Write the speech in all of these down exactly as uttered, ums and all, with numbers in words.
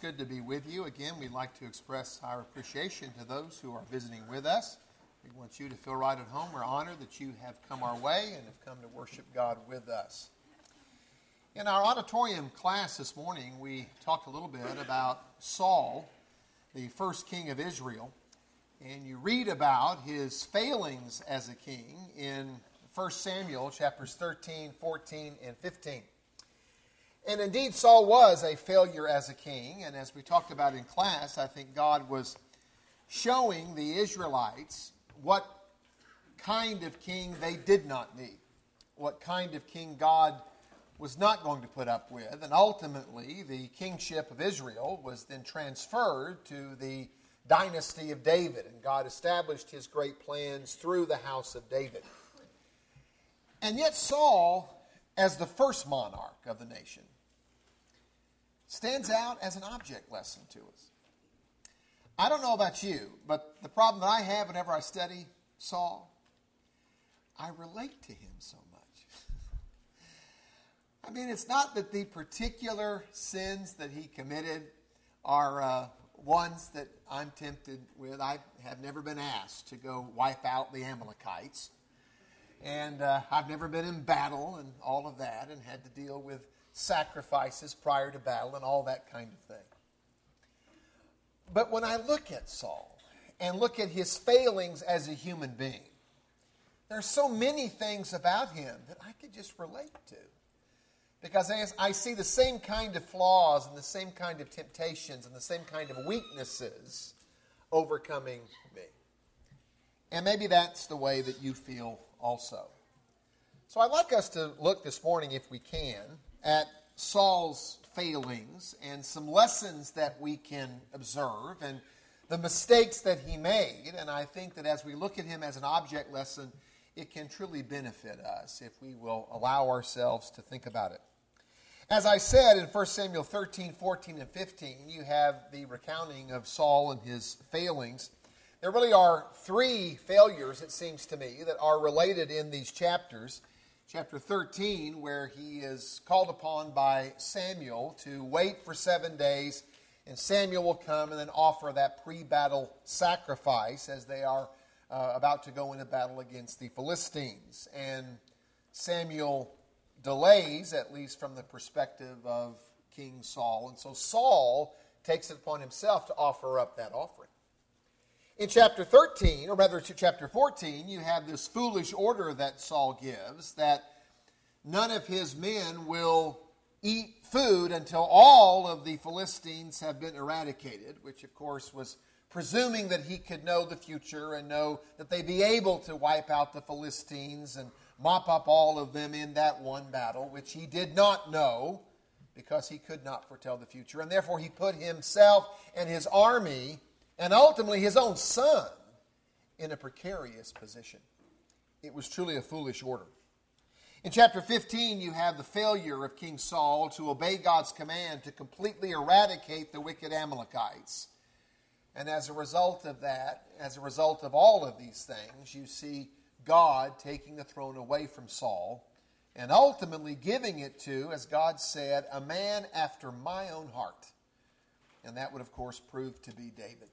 good to be with you. Again, we'd like to express our appreciation to those who are visiting with us. We want you to feel right at home. We're honored that you have come our way and have come to worship God with us. In our auditorium class this morning, we talked a little bit about Saul, the first king of Israel. And you read about his failings as a king in First Samuel chapters thirteen, fourteen, and fifteen. And indeed, Saul was a failure as a king. And as we talked about in class, I think God was showing the Israelites what kind of king they did not need, what kind of king God was not going to put up with. And ultimately, the kingship of Israel was then transferred to the dynasty of David. And God established his great plans through the house of David. And yet Saul, as the first monarch of the nation, stands out as an object lesson to us. I don't know about you, but the problem that I have whenever I study Saul, I relate to him so much. I mean, it's not that the particular sins that he committed are uh, ones that I'm tempted with. I have never been asked to go wipe out the Amalekites. And uh, I've never been in battle and all of that and had to deal with sacrifices prior to battle and all that kind of thing. But when I look at Saul and look at his failings as a human being, there are so many things about him that I could just relate to. Because I see the same kind of flaws and the same kind of temptations and the same kind of weaknesses overcoming me. And maybe that's the way that you feel also. So I'd like us to look this morning, if we can, at Saul's failings and some lessons that we can observe and the mistakes that he made. And I think that as we look at him as an object lesson, it can truly benefit us if we will allow ourselves to think about it. As I said in First Samuel thirteen, fourteen, and fifteen, you have the recounting of Saul and his failings. There really are three failures, it seems to me, that are related in these chapters. Chapter thirteen, where he is called upon by Samuel to wait for seven days, and Samuel will come and then offer that pre-battle sacrifice as they are uh, about to go into battle against the Philistines. And Samuel delays, at least from the perspective of King Saul. And so Saul takes it upon himself to offer up that offering. In chapter thirteen, or rather to chapter fourteen, you have this foolish order that Saul gives that none of his men will eat food until all of the Philistines have been eradicated, which of course was presuming that he could know the future and know that they'd be able to wipe out the Philistines and mop up all of them in that one battle, which he did not know because he could not foretell the future. And therefore he put himself and his army and ultimately his own son in a precarious position. It was truly a foolish order. In chapter fifteen, you have the failure of King Saul to obey God's command to completely eradicate the wicked Amalekites. And as a result of that, as a result of all of these things, you see God taking the throne away from Saul and ultimately giving it to, as God said, a man after my own heart. And that would, of course, prove to be David.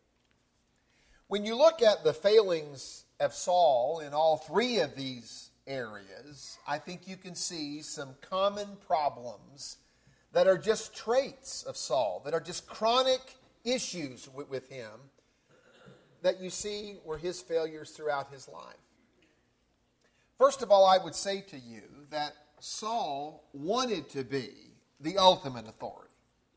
When you look at the failings of Saul in all three of these areas, I think you can see some common problems that are just traits of Saul, that are just chronic issues with, with him that you see were his failures throughout his life. First of all, I would say to you that Saul wanted to be the ultimate authority.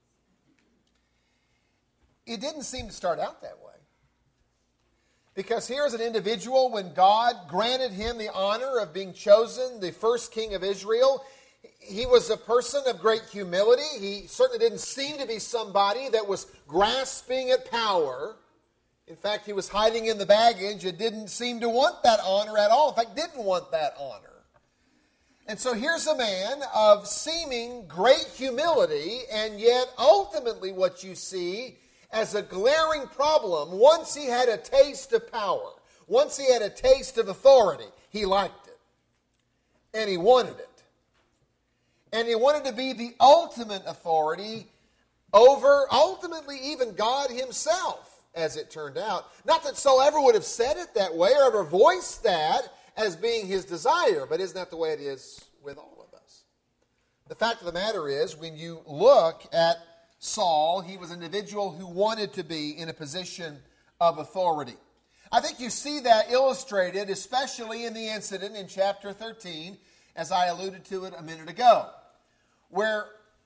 It didn't seem to start out that way. Because here's an individual, when God granted him the honor of being chosen the first king of Israel, he was a person of great humility. He certainly didn't seem to be somebody that was grasping at power. In fact, he was hiding in the baggage and didn't seem to want that honor at all. In fact, didn't want that honor. And so here's a man of seeming great humility, and yet ultimately what you see as a glaring problem, once he had a taste of power, once he had a taste of authority, he liked it. And he wanted it. And he wanted to be the ultimate authority over ultimately even God himself, as it turned out. Not that Saul ever would have said it that way or ever voiced that as being his desire, but isn't that the way it is with all of us? The fact of the matter is, when you look at Saul, he was an individual who wanted to be in a position of authority. I think you see that illustrated, especially in the incident in chapter thirteen, as I alluded to it a minute ago, where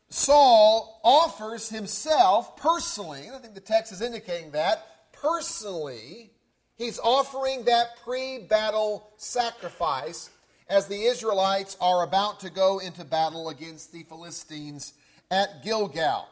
Saul offers himself personally, and I think the text is indicating that, personally, he's offering that pre-battle sacrifice as the Israelites are about to go into battle against the Philistines at Gilgal.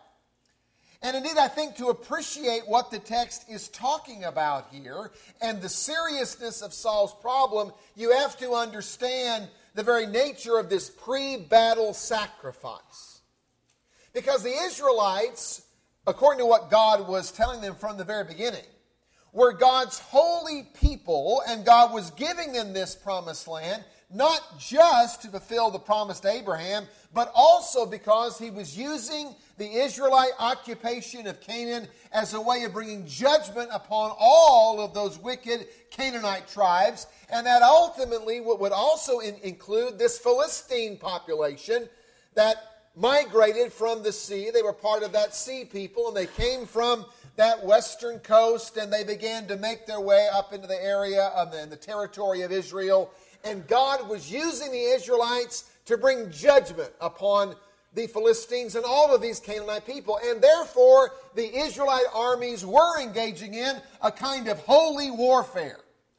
And indeed, I think to appreciate what the text is talking about here and the seriousness of Saul's problem, you have to understand the very nature of this pre-battle sacrifice. Because the Israelites, according to what God was telling them from the very beginning, were God's holy people, and God was giving them this promised land, not just to fulfill the promise to Abraham, but also because he was using the Israelite occupation of Canaan as a way of bringing judgment upon all of those wicked Canaanite tribes, and that ultimately would also in- include this Philistine population that migrated from the sea. They were part of that sea people, and they came from that western coast, and they began to make their way up into the area of the, the territory of Israel. And God was using the Israelites to bring judgment upon the Philistines and all of these Canaanite people. And therefore, the Israelite armies were engaging in a kind of holy warfare,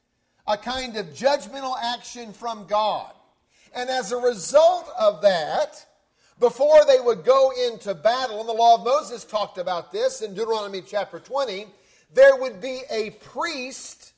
a kind of judgmental action from God. And as a result of that, before they would go into battle, and the law of Moses talked about this in Deuteronomy chapter twenty, there would be a priest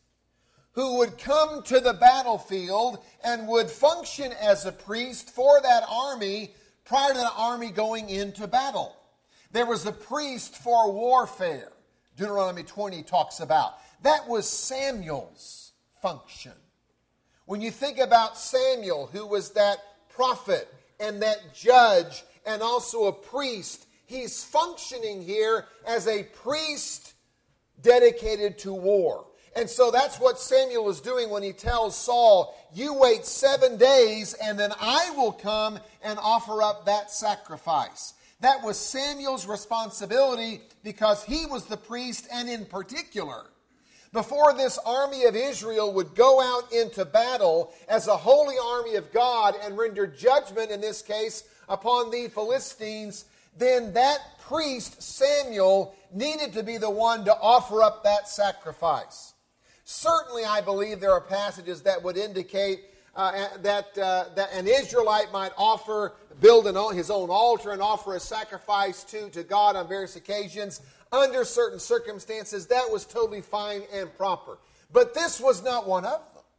who would come to the battlefield and would function as a priest for that army prior to the army going into battle. There was a priest for warfare, Deuteronomy twenty talks about. That was Samuel's function. When you think about Samuel, who was that prophet and that judge and also a priest, he's functioning here as a priest dedicated to war. And so that's what Samuel is doing when he tells Saul, you wait seven days and then I will come and offer up that sacrifice. That was Samuel's responsibility because he was the priest, and in particular, before this army of Israel would go out into battle as a holy army of God and render judgment, in this case, upon the Philistines, then that priest, Samuel, needed to be the one to offer up that sacrifice. Certainly, I believe there are passages that would indicate uh, that, uh, that an Israelite might offer, build an, his own altar and offer a sacrifice to, to God on various occasions. Under certain circumstances, that was totally fine and proper. But this was not one of them.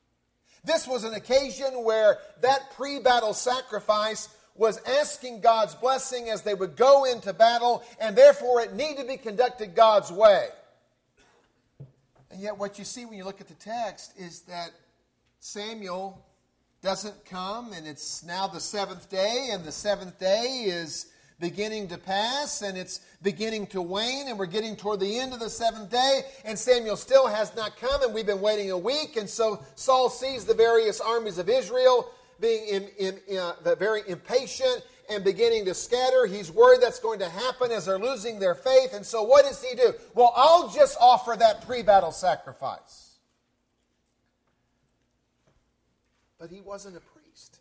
This was an occasion where that pre-battle sacrifice was asking God's blessing as they would go into battle, and therefore it needed to be conducted God's way. And yet what you see when you look at the text is that Samuel doesn't come, and it's now the seventh day, and the seventh day is beginning to pass, and it's beginning to wane, and we're getting toward the end of the seventh day, and Samuel still has not come, and we've been waiting a week. And so Saul sees the various armies of Israel being in, in, uh, very impatient and beginning to scatter. He's worried that's going to happen as they're losing their faith. And so what does he do? Well, I'll just offer that pre-battle sacrifice. But he wasn't a priest.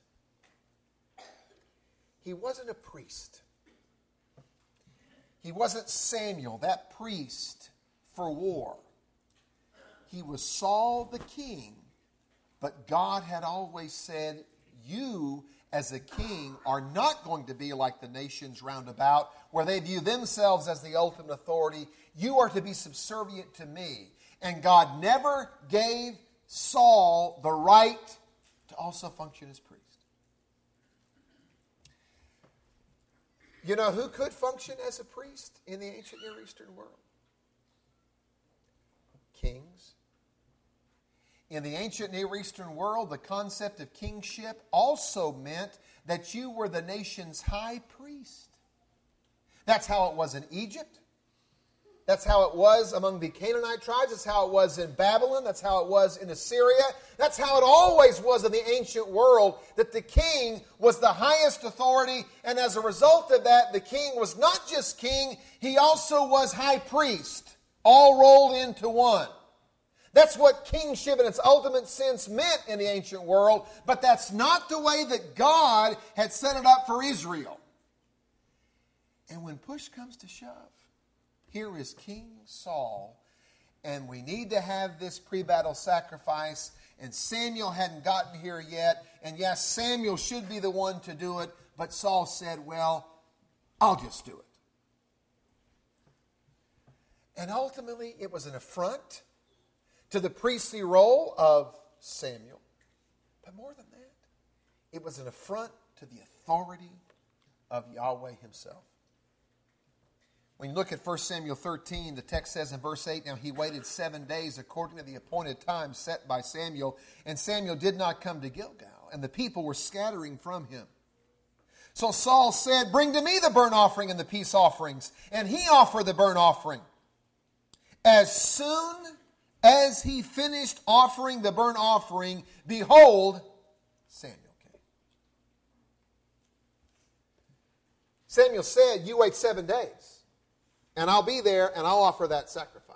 He wasn't a priest. He wasn't Samuel, that priest for war. He was Saul the king, but God had always said, you as a king are not going to be like the nations round about, where they view themselves as the ultimate authority. You are to be subservient to me. And God never gave Saul the right to also function as priest. You know who could function as a priest in the ancient Near Eastern world? Kings. In the ancient Near Eastern world, the concept of kingship also meant that you were the nation's high priest. That's how it was in Egypt. That's how it was among the Canaanite tribes. That's how it was in Babylon. That's how it was in Assyria. That's how it always was in the ancient world, that the king was the highest authority. And as a result of that, the king was not just king, he also was high priest, all rolled into one. That's what kingship in its ultimate sense meant in the ancient world, but that's not the way that God had set it up for Israel. And when push comes to shove, here is King Saul, and we need to have this pre-battle sacrifice, and Samuel hadn't gotten here yet, and yes, Samuel should be the one to do it, but Saul said, well, I'll just do it. And ultimately, it was an affront to the priestly role of Samuel. But more than that, it was an affront to the authority of Yahweh himself. When you look at First Samuel thirteen, the text says in verse eight, now he waited seven days according to the appointed time set by Samuel, and Samuel did not come to Gilgal, and the people were scattering from him. So Saul said, bring to me the burnt offering and the peace offerings, and he offered the burnt offering. As soon as he finished offering the burnt offering, behold, Samuel came. Samuel said, you wait seven days, and I'll be there, and I'll offer that sacrifice.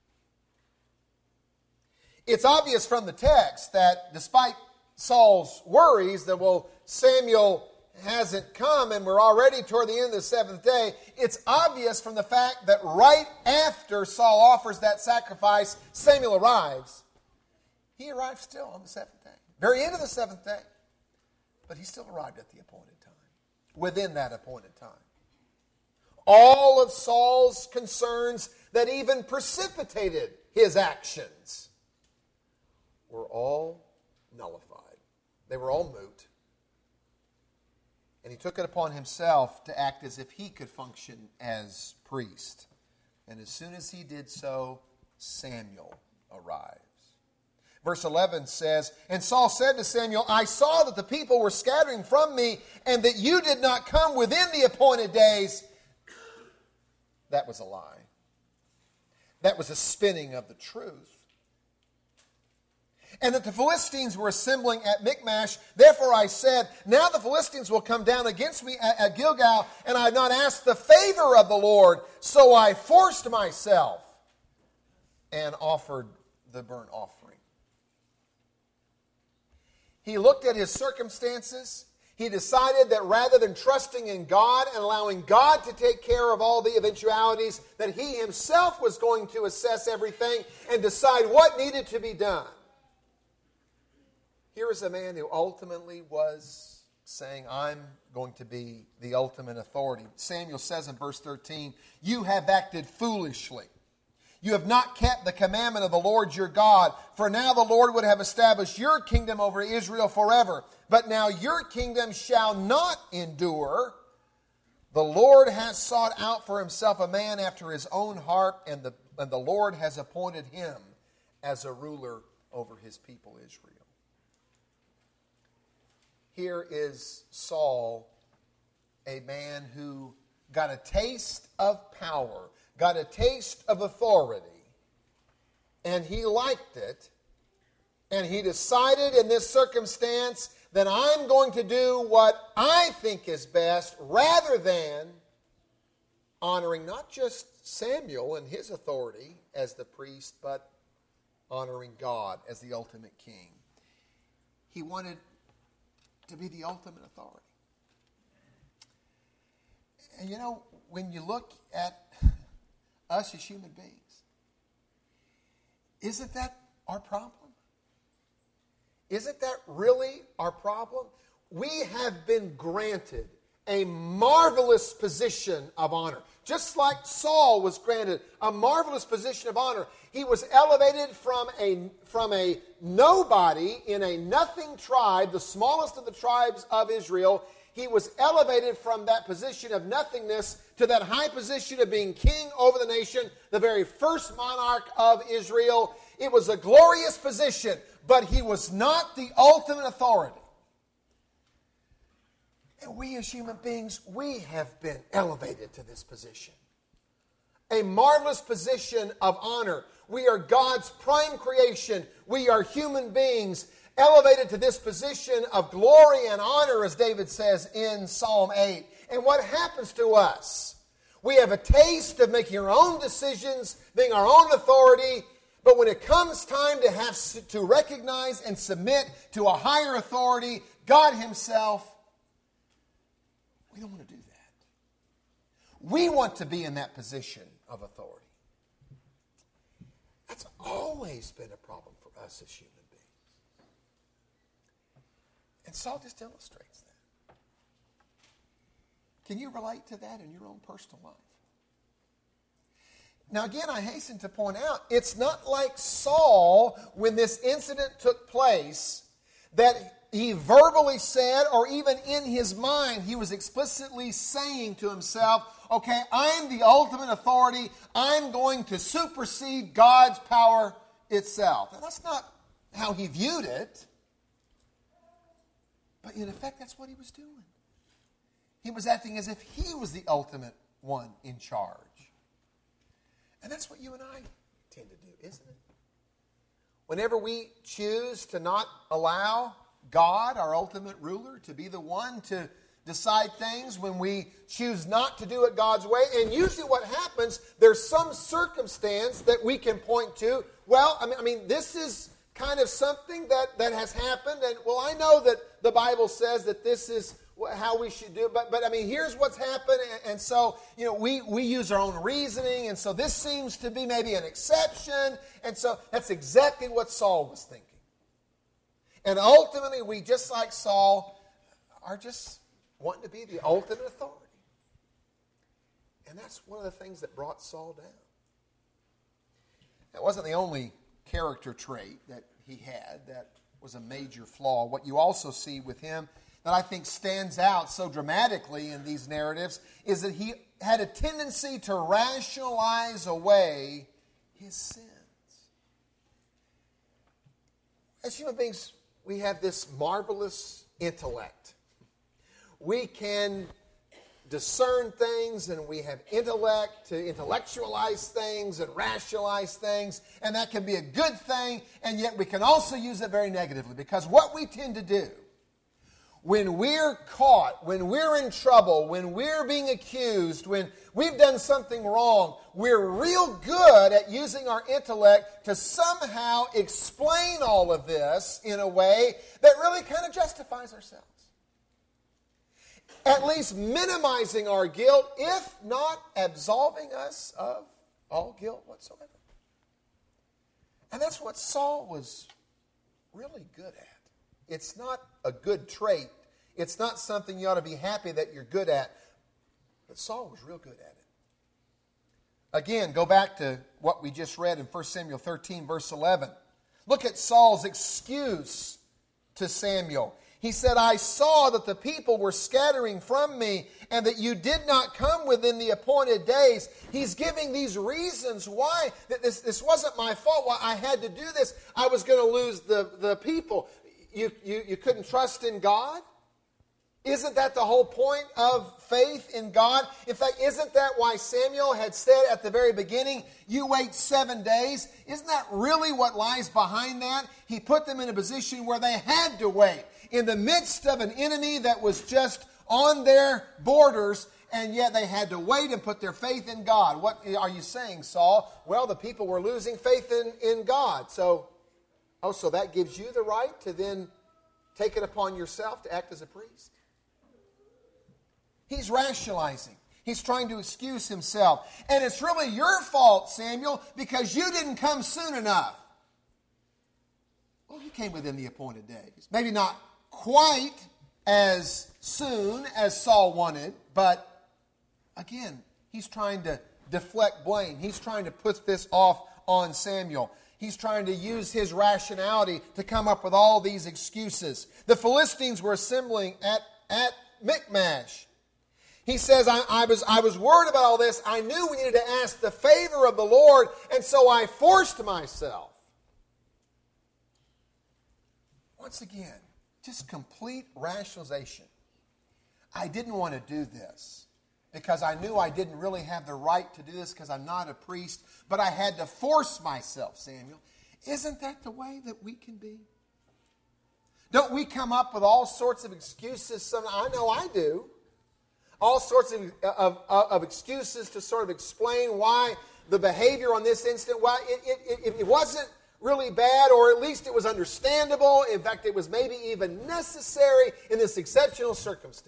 It's obvious from the text that despite Saul's worries that, well, Samuel hasn't come and we're already toward the end of the seventh day, it's obvious from the fact that right after Saul offers that sacrifice, Samuel arrives. He arrived still on the seventh day, very end of the seventh day. But he still arrived at the appointed time, within that appointed time. All of Saul's concerns that even precipitated his actions were all nullified. They were all moot. And he took it upon himself to act as if he could function as priest. And as soon as he did so, Samuel arrives. Verse eleven says, and Saul said to Samuel, I saw that the people were scattering from me, and that you did not come within the appointed days. That was a lie. That was a spinning of the truth. And that the Philistines were assembling at Michmash. Therefore I said, now the Philistines will come down against me at, at Gilgal, and I have not asked the favor of the Lord. So I forced myself and offered the burnt offering. He looked at his circumstances. He decided that rather than trusting in God and allowing God to take care of all the eventualities, that he himself was going to assess everything and decide what needed to be done. Here is a man who ultimately was saying, I'm going to be the ultimate authority. Samuel says in verse thirteen, you have acted foolishly. You have not kept the commandment of the Lord your God, for now the Lord would have established your kingdom over Israel forever. But now your kingdom shall not endure. The Lord has sought out for himself a man after his own heart, and the, and the Lord has appointed him as a ruler over his people Israel. Here is Saul, a man who got a taste of power, got a taste of authority, and he liked it, and he decided in this circumstance that I'm going to do what I think is best rather than honoring not just Samuel and his authority as the priest, but honoring God as the ultimate king. He wanted to be the ultimate authority. And you know, when you look at us as human beings, isn't that our problem? Isn't that really our problem? We have been granted a marvelous position of honor. Just like Saul was granted a marvelous position of honor. He was elevated from a, from a nobody in a nothing tribe, the smallest of the tribes of Israel. He was elevated from that position of nothingness to that high position of being king over the nation, the very first monarch of Israel. It was a glorious position, but he was not the ultimate authority. And we as human beings, we have been elevated to this position. A marvelous position of honor. We are God's prime creation. We are human beings elevated to this position of glory and honor, as David says in Psalm eight. And what happens to us? We have a taste of making our own decisions, being our own authority, but when it comes time to have to recognize and submit to a higher authority, God Himself, we don't want to do that. We want to be in that position of authority. That's always been a problem for us as human beings. And Saul just illustrates that. Can you relate to that in your own personal life? Now again, I hasten to point out, it's not like Saul, when this incident took place, that he verbally said, or even in his mind, he was explicitly saying to himself, okay, I'm the ultimate authority. I'm going to supersede God's power itself. Now, that's not how he viewed it. But in effect, that's what he was doing. He was acting as if he was the ultimate one in charge. And that's what you and I tend to do, isn't it? Whenever we choose to not allow God, our ultimate ruler, to be the one to decide things, when we choose not to do it God's way, and usually what happens, there's some circumstance that we can point to. Well, I mean, I mean this is kind of something that, that has happened, and well, I know that the Bible says that this is how we should do it, but, but I mean, here's what's happened, and, and so, you know, we, we use our own reasoning, and so this seems to be maybe an exception, and so that's exactly what Saul was thinking. And ultimately, we, just like Saul, are just wanting to be the ultimate authority. And that's one of the things that brought Saul down. That wasn't the only character trait that he had that was a major flaw. What you also see with him that I think stands out so dramatically in these narratives is that he had a tendency to rationalize away his sins. As human beings, we have this marvelous intellect. We can discern things, and we have intellect to intellectualize things and rationalize things, and that can be a good thing, and yet we can also use it very negatively, because what we tend to do when we're caught, when we're in trouble, when we're being accused, when we've done something wrong, we're real good at using our intellect to somehow explain all of this in a way that really kind of justifies ourselves. At least minimizing our guilt, if not absolving us of all guilt whatsoever. And that's what Saul was really good at. It's not a good trait. It's not something you ought to be happy that you're good at. But Saul was real good at it. Again, go back to what we just read in First Samuel thirteen, verse eleven. Look at Saul's excuse to Samuel. He said, I saw that the people were scattering from me and that you did not come within the appointed days. He's giving these reasons why that this, this wasn't my fault, why I had to do this. I was going to lose the, the people. You, you, you couldn't trust in God? Isn't that the whole point of faith in God? In fact, isn't that why Samuel had said at the very beginning, you wait seven days? Isn't that really what lies behind that? He put them in a position where they had to wait. In the midst of an enemy that was just on their borders, and yet they had to wait and put their faith in God. What are you saying, Saul? Well, the people were losing faith in, in God. So, oh, so that gives you the right to then take it upon yourself to act as a priest? He's rationalizing. He's trying to excuse himself. And it's really your fault, Samuel, because you didn't come soon enough. Well, you came within the appointed days. Maybe not quite as soon as Saul wanted, but again, he's trying to deflect blame. He's trying to put this off on Samuel. He's trying to use his rationality to come up with all these excuses. The Philistines were assembling at, at Michmash. He says, I, I, was, I was worried about all this. I knew we needed to ask the favor of the Lord, and so I forced myself. Once again, just complete rationalization. I didn't want to do this because I knew I didn't really have the right to do this because I'm not a priest, but I had to force myself, Samuel. Isn't that the way that we can be? Don't we come up with all sorts of excuses? Some, I know I do. All sorts of, of, of excuses to sort of explain why the behavior on this incident, why it, it, it, it wasn't really bad, or at least it was understandable. In fact, it was maybe even necessary in this exceptional circumstance.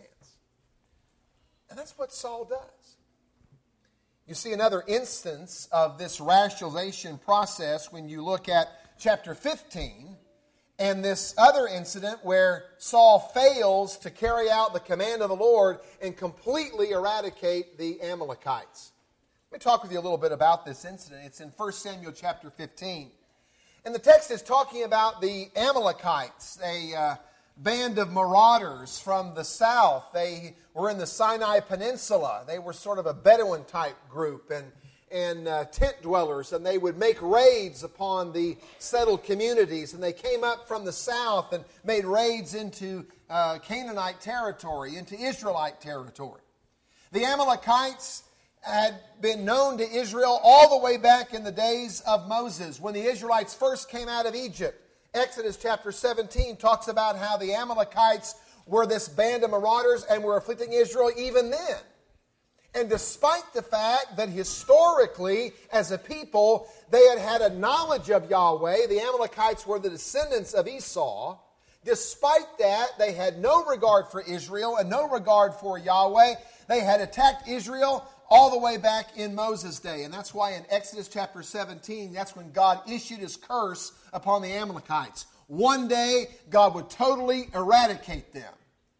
And that's what Saul does. You see another instance of this rationalization process when you look at chapter fifteen and this other incident where Saul fails to carry out the command of the Lord and completely eradicate the Amalekites. Let me talk with you a little bit about this incident. It's in First Samuel chapter fifteen. And the text is talking about the Amalekites, a uh, band of marauders from the south. They were in the Sinai Peninsula. They were sort of a Bedouin type group and, and uh, tent dwellers, and they would make raids upon the settled communities. And they came up from the south and made raids into uh, Canaanite territory, into Israelite territory. The Amalekites had been known to Israel all the way back in the days of Moses, when the Israelites first came out of Egypt. Exodus chapter seventeen talks about how the Amalekites were this band of marauders and were afflicting Israel even then. And despite the fact that historically, as a people, they had had a knowledge of Yahweh, the Amalekites were the descendants of Esau. Despite that, they had no regard for Israel and no regard for Yahweh. They had attacked Israel all the way back in Moses' day. And that's why in Exodus chapter seventeen, that's when God issued his curse upon the Amalekites. One day, God would totally eradicate them.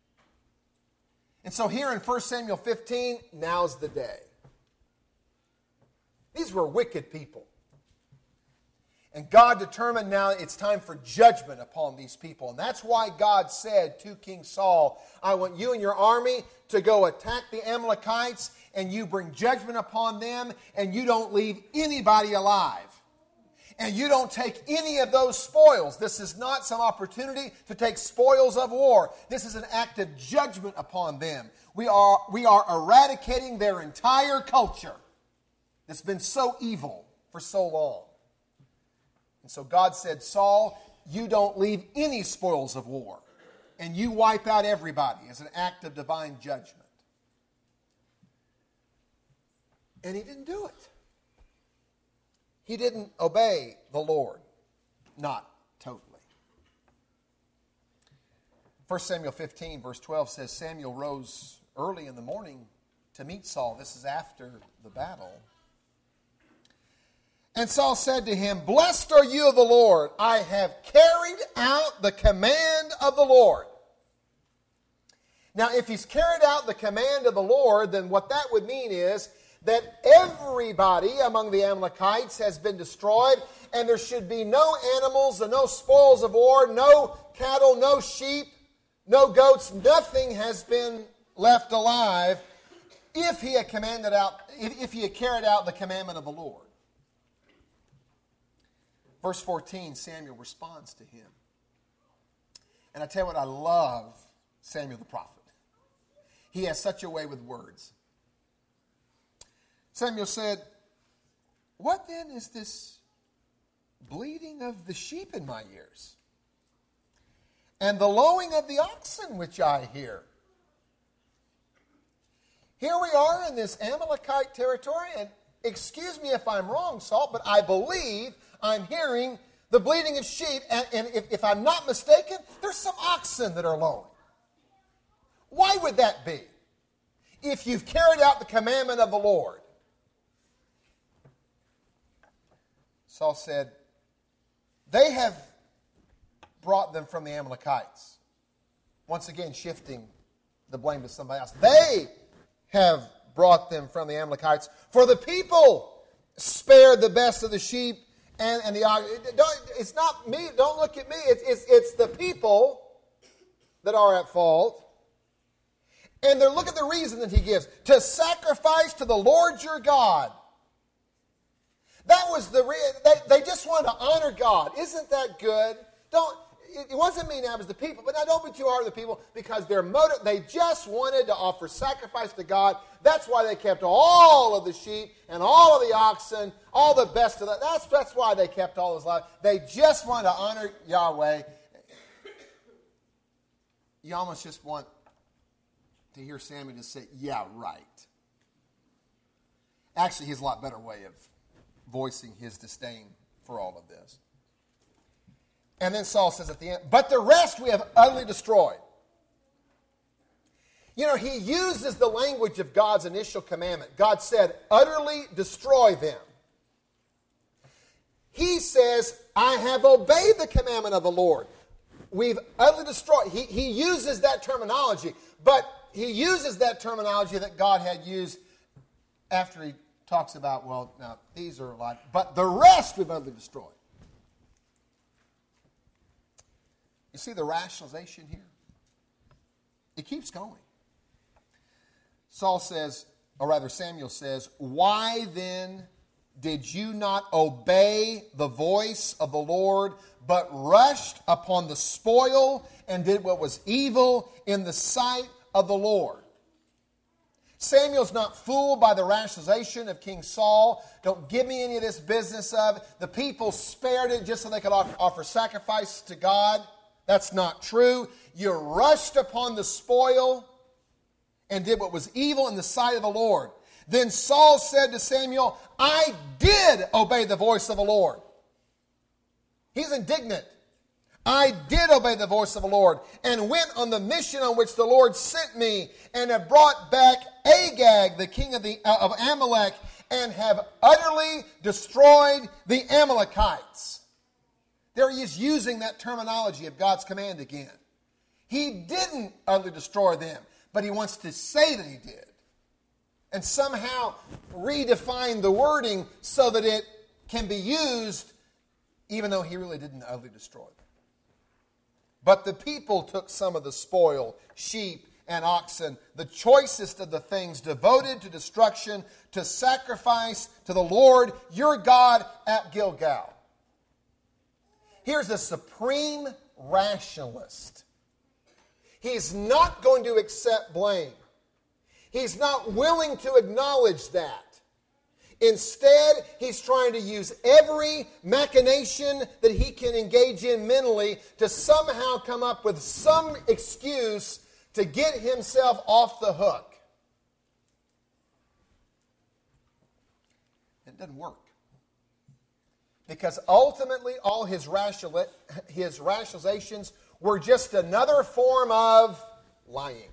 And so here in First Samuel fifteen, now's the day. These were wicked people. And God determined now it's time for judgment upon these people. And that's why God said to King Saul, I want you and your army to go attack the Amalekites, and you bring judgment upon them, and you don't leave anybody alive. And you don't take any of those spoils. This is not some opportunity to take spoils of war. This is an act of judgment upon them. We are, we are eradicating their entire culture that's been so evil for so long. And so God said, Saul, you don't leave any spoils of war. And you wipe out everybody as an act of divine judgment. And he didn't do it. He didn't obey the Lord. Not totally. First Samuel fifteen, verse twelve says, Samuel rose early in the morning to meet Saul. This is after the battle. And Saul said to him, Blessed are you of the Lord. I have carried out the command of the Lord. Now, if he's carried out the command of the Lord, then what that would mean is that everybody among the Amalekites has been destroyed, and there should be no animals and no spoils of war, no cattle, no sheep, no goats, nothing has been left alive if he had commanded out, if he had carried out the commandment of the Lord. Verse fourteen, Samuel responds to him. And I tell you what, I love Samuel the prophet. He has such a way with words. Samuel said, What then is this bleating of the sheep in my ears? And the lowing of the oxen which I hear? Here we are in this Amalekite territory, and excuse me if I'm wrong, Saul, but I believe I'm hearing the bleating of sheep, and, and if, if I'm not mistaken, there's some oxen that are lowing. Why would that be? If you've carried out the commandment of the Lord. Saul said, they have brought them from the Amalekites. Once again, shifting the blame to somebody else. They have brought them from the Amalekites. For the people spared the best of the sheep and, and the oxen. It's not me. Don't look at me. It's, it's, it's the people that are at fault. And then look at the reason that he gives. To sacrifice to the Lord your God. That was the re- they, they just wanted to honor God. Isn't that good? Don't it wasn't me now, it was the people. But now don't be too hard on the people because their motive, they just wanted to offer sacrifice to God. That's why they kept all of the sheep and all of the oxen, all the best of that. That's, that's why they kept all those lives. They just wanted to honor Yahweh. You almost just want to hear Samuel just say, yeah, right. Actually, he has a lot better way of voicing his disdain for all of this. And then Saul says at the end, but the rest we have utterly destroyed. You know, he uses the language of God's initial commandment. God said, utterly destroy them. He says, I have obeyed the commandment of the Lord. We've utterly destroyed. He, he uses that terminology, but he uses that terminology that God had used after he talks about, well, now, these are a lot, but the rest we've utterly destroyed. You see the rationalization here? It keeps going. Saul says, or rather Samuel says, why then did you not obey the voice of the Lord, but rushed upon the spoil and did what was evil in the sight of the Lord? Samuel's not fooled by the rationalization of King Saul. Don't give me any of this business of the people spared it just so they could offer sacrifice to God. That's not true. You rushed upon the spoil and did what was evil in the sight of the Lord. Then Saul said to Samuel, I did obey the voice of the Lord. He's indignant. I did obey the voice of the Lord and went on the mission on which the Lord sent me and have brought back Agag, the king of, the, uh, of Amalek, and have utterly destroyed the Amalekites. There he is using that terminology of God's command again. He didn't utterly destroy them, but he wants to say that he did. And somehow redefine the wording so that it can be used even though he really didn't utterly destroy them. But the people took some of the spoil, sheep and oxen, the choicest of the things devoted to destruction, to sacrifice to the Lord your God at Gilgal. Here's the supreme rationalist. He's not going to accept blame. He's not willing to acknowledge that. Instead, he's trying to use every machination that he can engage in mentally to somehow come up with some excuse to get himself off the hook. It doesn't work. Because ultimately, all his, rational, his rationalizations were just another form of lying.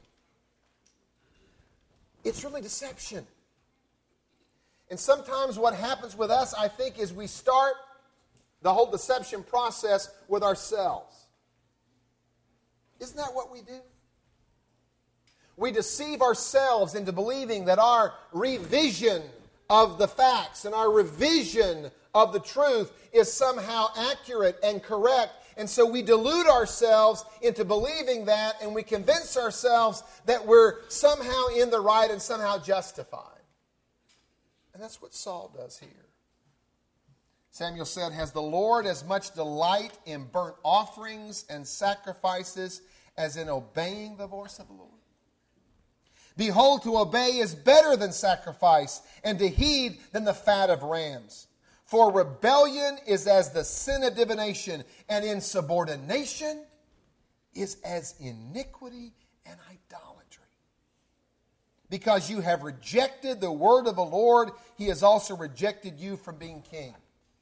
It's really deception. And sometimes what happens with us, I think, is we start the whole deception process with ourselves. Isn't that what we do? We deceive ourselves into believing that our revision of the facts and our revision of the truth is somehow accurate and correct. And so we delude ourselves into believing that, and we convince ourselves that we're somehow in the right and somehow justified. And that's what Saul does here. Samuel said, has the Lord as much delight in burnt offerings and sacrifices as in obeying the voice of the Lord? Behold, to obey is better than sacrifice, and to heed than the fat of rams. For rebellion is as the sin of divination, and insubordination is as iniquity and idolatry. Because you have rejected the word of the Lord, he has also rejected you from being king.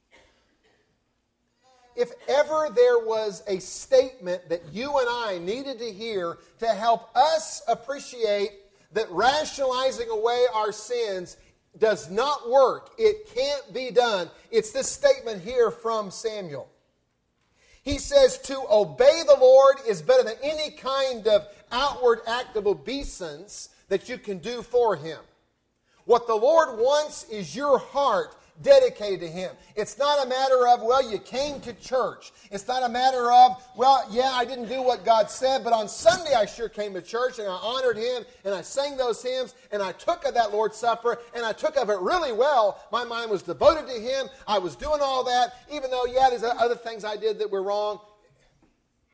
If ever there was a statement that you and I needed to hear to help us appreciate that rationalizing away our sins does not work, it can't be done, it's this statement here from Samuel. He says to obey the Lord is better than any kind of outward act of obeisance that you can do for him. What the Lord wants is your heart dedicated to him. It's not a matter of, well, you came to church. It's not a matter of, well, yeah, I didn't do what God said, but on Sunday I sure came to church and I honored him and I sang those hymns and I took of that Lord's Supper and I took of it really well. My mind was devoted to him. I was doing all that, even though, yeah, there's other things I did that were wrong.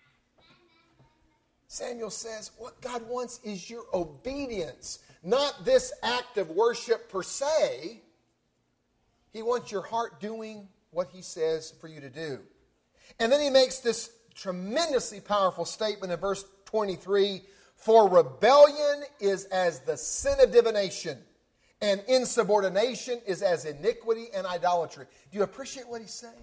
Samuel says, what God wants is your obedience, not this act of worship per se. He wants your heart doing what he says for you to do. And then he makes this tremendously powerful statement in verse twenty-three, for rebellion is as the sin of divination, and insubordination is as iniquity and idolatry. Do you appreciate what he's saying?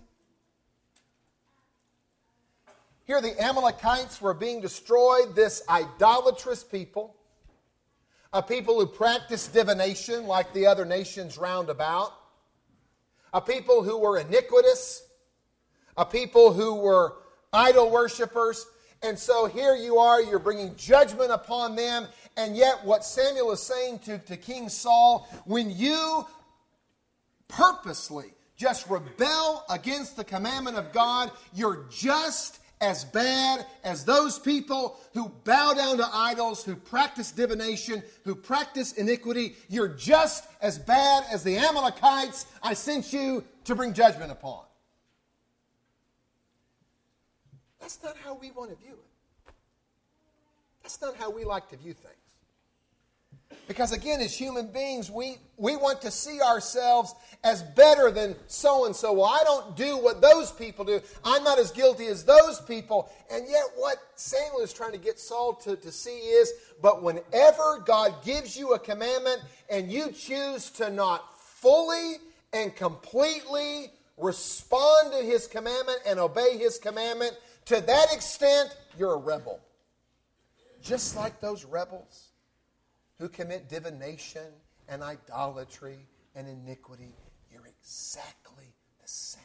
Here the Amalekites were being destroyed, this idolatrous people, a people who practiced divination like the other nations round about, a people who were iniquitous, a people who were idol worshipers. And so here you are, you're bringing judgment upon them. And yet what Samuel is saying to, to King Saul, when you purposely just rebel against the commandment of God, you're just as bad as those people who bow down to idols, who practice divination, who practice iniquity. You're just as bad as the Amalekites I sent you to bring judgment upon. That's not how we want to view it. That's not how we like to view things. Because again, as human beings, we, we want to see ourselves as better than so-and-so. Well, I don't do what those people do. I'm not as guilty as those people. And yet what Samuel is trying to get Saul to, to see is, but whenever God gives you a commandment and you choose to not fully and completely respond to his commandment and obey his commandment, to that extent, you're a rebel. Just like those rebels who commit divination and idolatry and iniquity, you're exactly the same.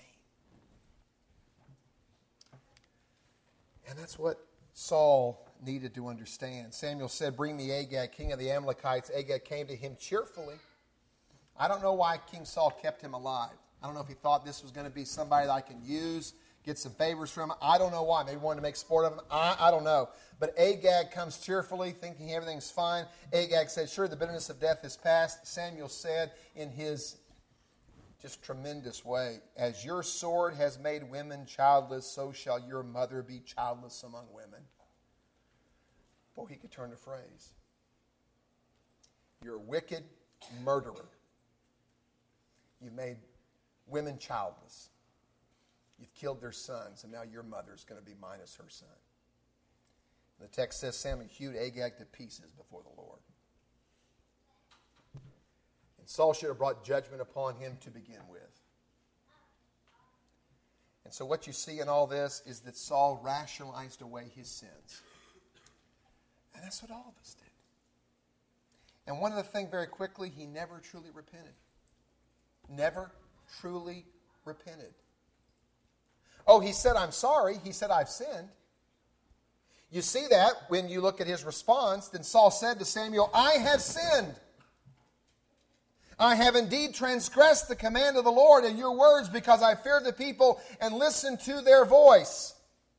And that's what Saul needed to understand. Samuel said, bring me Agag, king of the Amalekites. Agag came to him cheerfully. I don't know why King Saul kept him alive. I don't know if he thought this was going to be somebody that I can use, get some favors from him. I don't know why. Maybe he wanted to make sport of him. I, I don't know. But Agag comes cheerfully, thinking everything's fine. Agag said, sure, the bitterness of death is past. Samuel said in his just tremendous way, as your sword has made women childless, so shall your mother be childless among women. Boy, he could turn the phrase. You're a wicked murderer. You've made women childless. You've killed their sons, and now your mother's going to be minus her son. The text says Samuel hewed Agag to pieces before the Lord. And Saul should have brought judgment upon him to begin with. And so what you see in all this is that Saul rationalized away his sins. And that's what all of us did. And one other thing very quickly, he never truly repented. Never truly repented. Oh, he said, I'm sorry. He said, I've sinned. You see that when you look at his response. Then Saul said to Samuel, I have sinned. I have indeed transgressed the command of the Lord and your words because I fear the people and listen to their voice.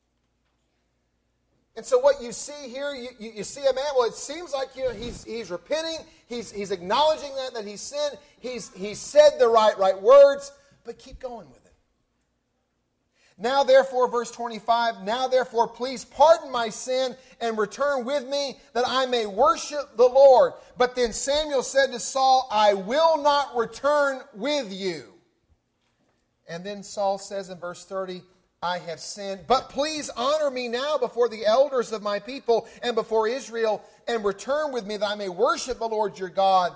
And so what you see here, you, you, you see a man, well, it seems like you know, he's, he's repenting. He's, he's acknowledging that, that he's sinned. He's, he's said the right, right words. But keep going with it. Now therefore, verse twenty-five, now therefore please pardon my sin and return with me that I may worship the Lord. But then Samuel said to Saul, I will not return with you. And then Saul says in verse thirty, I have sinned, but please honor me now before the elders of my people and before Israel and return with me that I may worship the Lord your God.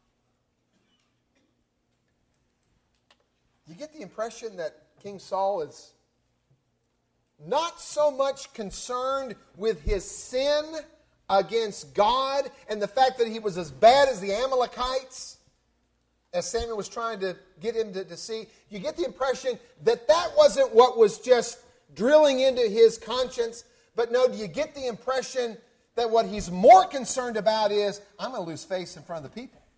You get the impression that King Saul is not so much concerned with his sin against God and the fact that he was as bad as the Amalekites, as Samuel was trying to get him to, to see. You get the impression that that wasn't what was just drilling into his conscience. But no, do you get the impression that what he's more concerned about is, I'm going to lose face in front of the people.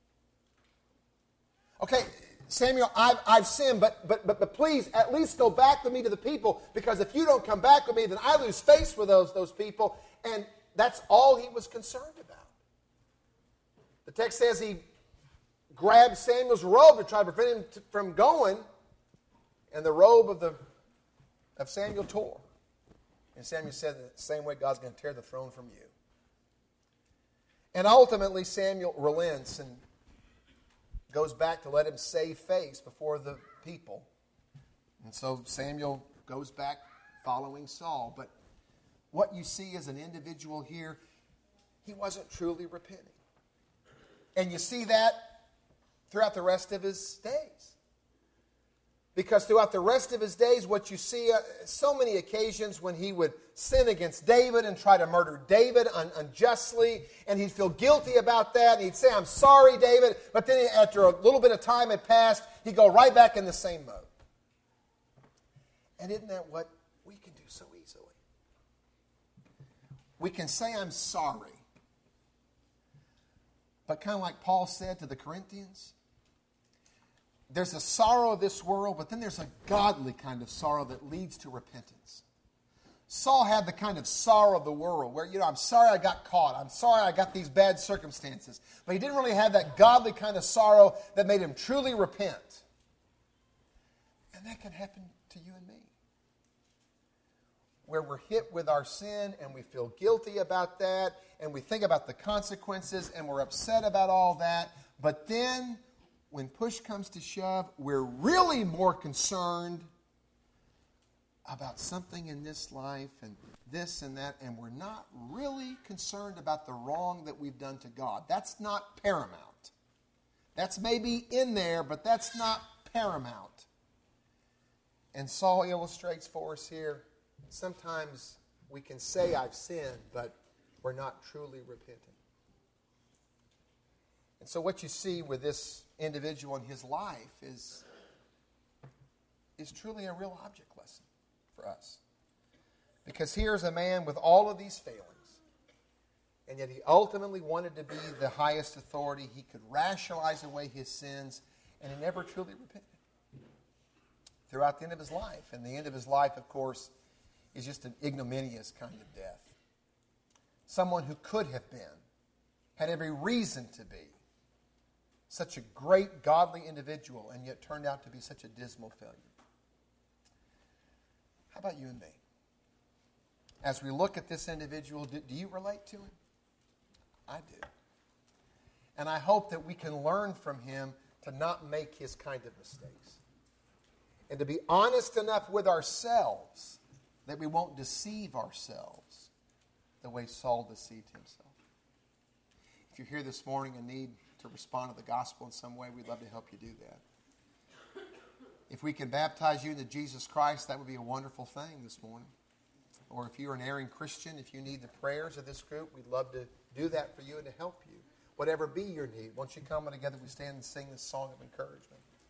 Okay, Samuel, I've, I've sinned, but, but, but, but please at least go back with me to the people, because if you don't come back with me, then I lose face with those, those people. And that's all he was concerned about. The text says he grabbed Samuel's robe to try to prevent him to, from going, and the robe of, the, of Samuel tore. And Samuel said, the same way God's going to tear the throne from you. And ultimately, Samuel relents and goes back to let him save face before the people. And so Samuel goes back following Saul. But what you see as an individual here, he wasn't truly repenting. And you see that throughout the rest of his days. Because throughout the rest of his days, what you see, uh, so many occasions when he would sin against David and try to murder David un- unjustly, and he'd feel guilty about that, and he'd say, I'm sorry, David, but then after a little bit of time had passed, he'd go right back in the same mode. And isn't that what we can do so easily? We can say, I'm sorry. But kind of like Paul said to the Corinthians, there's a sorrow of this world, but then there's a godly kind of sorrow that leads to repentance. Saul had the kind of sorrow of the world where, you know, I'm sorry I got caught. I'm sorry I got these bad circumstances. But he didn't really have that godly kind of sorrow that made him truly repent. And that can happen to you and me. Where we're hit with our sin and we feel guilty about that and we think about the consequences and we're upset about all that. But then when push comes to shove, we're really more concerned about something in this life and this and that, and we're not really concerned about the wrong that we've done to God. That's not paramount. That's maybe in there, but that's not paramount. And Saul illustrates for us here, sometimes we can say I've sinned, but we're not truly repenting. And so what you see with this individual in his life is, is truly a real object lesson for us. Because here's a man with all of these failings, and yet he ultimately wanted to be the highest authority. He could rationalize away his sins, and he never truly repented throughout the end of his life. And the end of his life, of course, is just an ignominious kind of death. Someone who could have been, had every reason to be, such a great, godly individual, and yet turned out to be such a dismal failure. How about you and me? As we look at this individual, do, do you relate to him? I do. And I hope that we can learn from him to not make his kind of mistakes. And to be honest enough with ourselves that we won't deceive ourselves the way Saul deceived himself. If you're here this morning and need to respond to the gospel in some way, we'd love to help you do that. If we can baptize you into Jesus Christ, that would be a wonderful thing this morning. Or if you're an erring Christian, if you need the prayers of this group, we'd love to do that for you and to help you. Whatever be your need, once you come together, we stand and sing this song of encouragement.